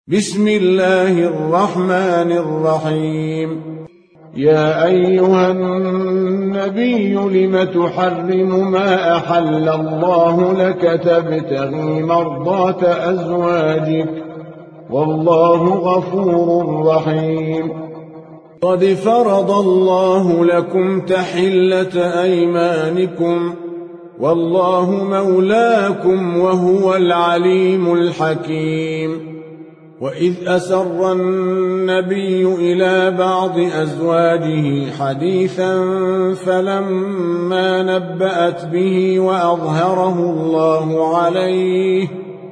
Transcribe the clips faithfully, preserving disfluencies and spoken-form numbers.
بسم الله الرحمن الرحيم. يا أيها النبي لم تحرم ما أحل الله لك تبتغي مرضات أزواجك والله غفور رحيم. قد فرض الله لكم تحلة أيمانكم والله مولاكم وهو العليم الحكيم. وإذ أسر النبي إلى بعض أزواجه حديثا فلما نبأت به وأظهره الله عليه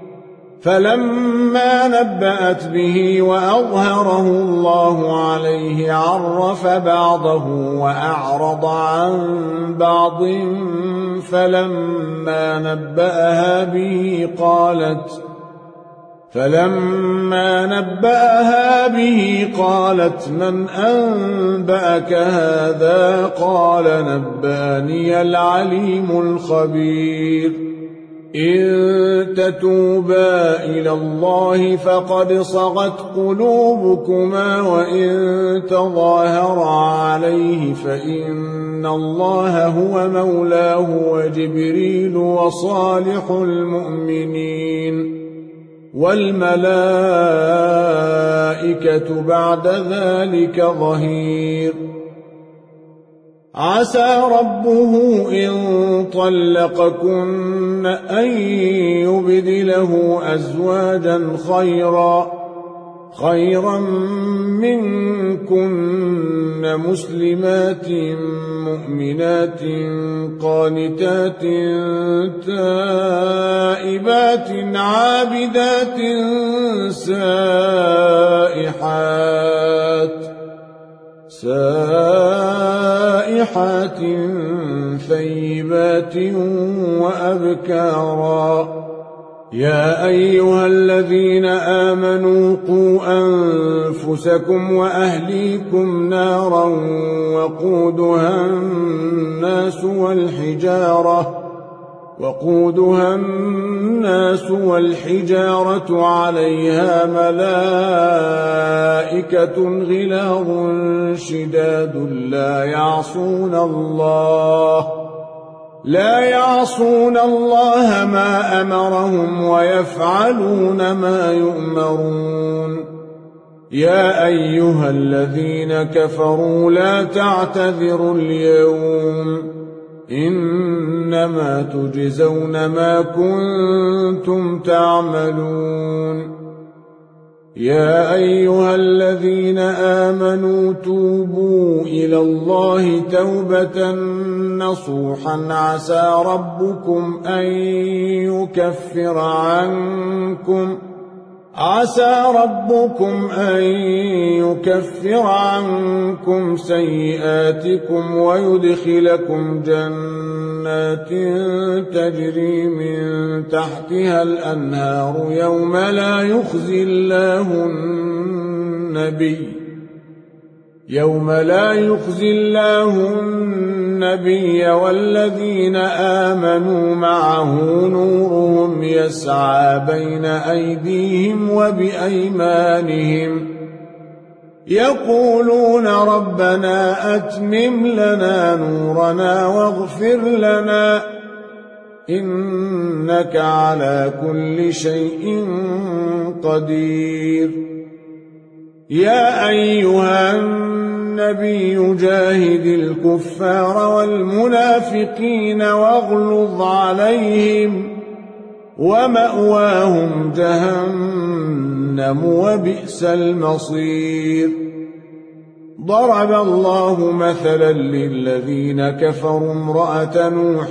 فلما نبأت به وأظهره الله عليه عرف بعضه وأعرض عن بعض فلما نبأها به قالت فلما نبأها به قالت من أنبأك هذا؟ قال نبأني العليم الخبير. إن تتوبا إلى الله فقد صغت قلوبكما وإن تظاهرا عليه فإن الله هو مولاه وجبريل وصالح المؤمنين والملائكة بعد ذلك ظهير. عسى ربه إن طلقكن أن يبدله أزواجا خيرا خيرا منكن مسلمات مؤمنات قانتات تائبات عابدات سائحات سائحات ثيبات وأبكارا. يا أيها الذين آمنوا قوا أنفسكم وأهليكم نارا وقودها الناس والحجارة وقودها الناس والحجارة عليها ملائكة غلاظ شداد لا يعصون الله لا يعصون الله ما أمرهم ويفعلون ما يؤمرون. يا أيها الذين كفروا لا تعتذروا اليوم إنما تجزون ما كنتم تعملون. يا أيها الذين آمنوا توبوا إلى الله توبة نصوحا عسى ربكم أن يكفر عنكم عسى ربكم أن يكفر عنكم سيئاتكم ويدخلكم جنات تجري من تحتها الأنهار يوم لا يخزي الله النبي يوم لا يخزي الله النبي والذين آمنوا معه نورهم يسعى بين أيديهم وبأيمانهم يقولون ربنا أتمم لنا نورنا واغفر لنا إنك على كل شيء قدير. يا أيها النبي جاهد الكفار والمنافقين واغلظ عليهم ومأواهم جهنم وبئس المصير. ضرب الله مثلا للذين كفروا امرأة نوح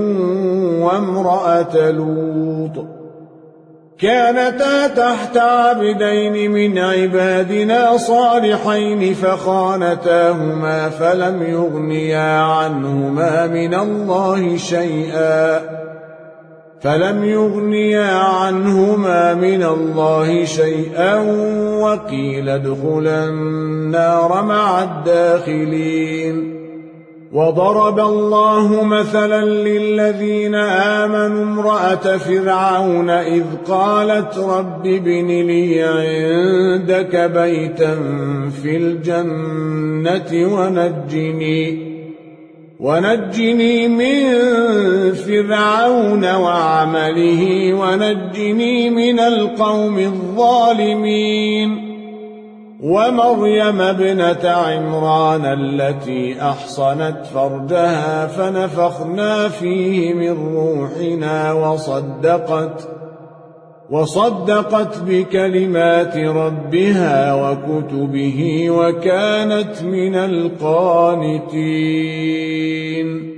وامرأة لوط كانتا تحت عبدين من عبادنا صالحين فخانتاهما فلم يغنيا عنهما من الله شيئا فلم يغنيا عنهما من الله شيئا وقيل ادخلا النار مع الداخلين. وضرب الله مثلا للذين آمنوا امرأة فرعون إذ قالت رب ابن لي عندك بيتا في الجنة ونجني, ونجني من فرعون وعمله ونجني من القوم الظالمين. ومريم ابنة عمران التي أحصنت فرجها فنفخنا فيه من روحنا وصدقت, وصدقت بكلمات ربها وكتبه وكانت من القانتين.